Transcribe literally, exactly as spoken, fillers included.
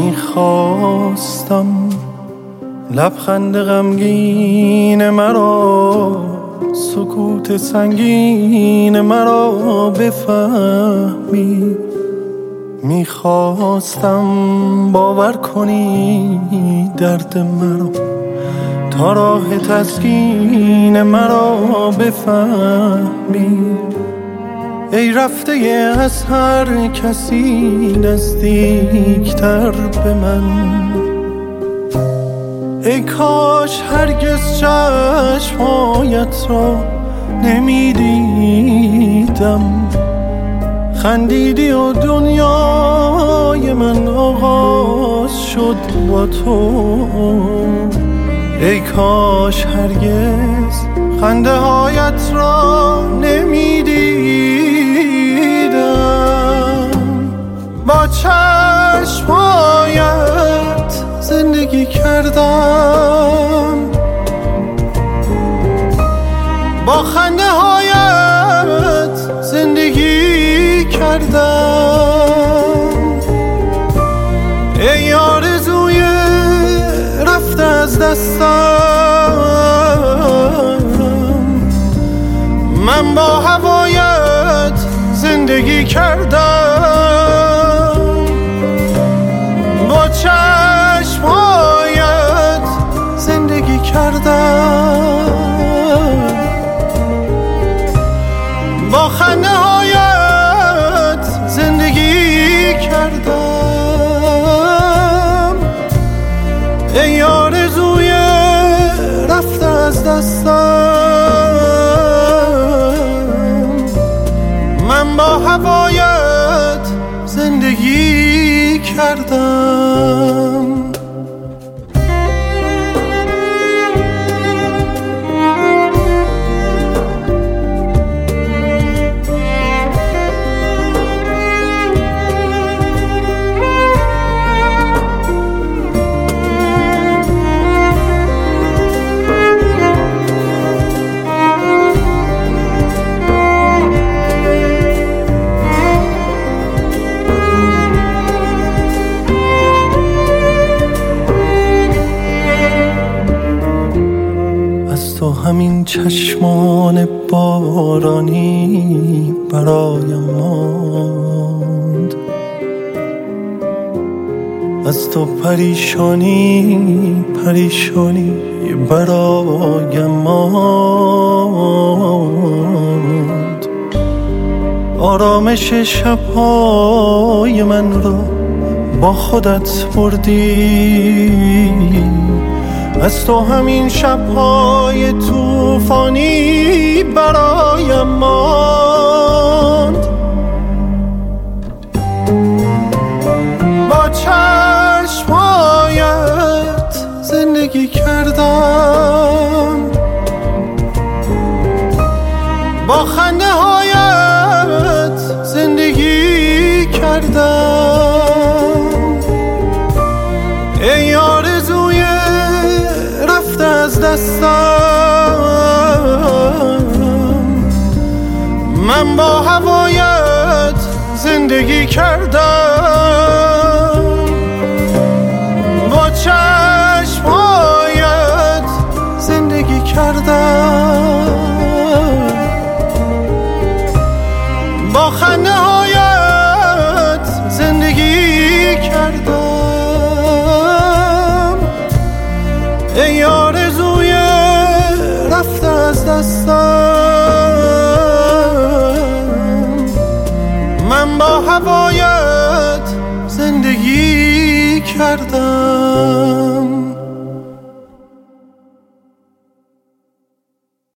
میخواستم لبخند غمگین مرا، سکوت سنگین مرا بفهمی. میخواستم باور کنی درد مرا، تا راه تسکین مرا بفهمی. ای رفته از هر کسی نزدیکتر به من، ای کاش هرگز چشمایت را نمیدیدم. خندیدی و دنیای من آغاز شد با تو، ای کاش هرگز خنده هایت را نمیدیدم. با چشمایت زندگی کردم، با خنده هایت زندگی کردم. ای آرزوی رفته از دستم، من با هوایت زندگی کردم. با چشمایت زندگی کردم، با خنده هایت زندگی کردم. ای آرزوی رفته از دستم، من با هوایت زندگی کردم. تو همین چشمان بارانی برایم ماند، از تو پریشانی پریشانی برایم ماند. آرامش شبهای من را با خودت بردی، از تو همین شب‌های طوفانی برایم ماند. با چشمایت زندگی کردم، با خنده هایت زندگی کردم. ای آرزوی رفته از دستم، من با هوایت زندگی کردم. با چشمایت زندگی کردم، با خنده هایت زندگی کردم. ای آرزوی رفته از دستم، من با هوایت زندگی کردم.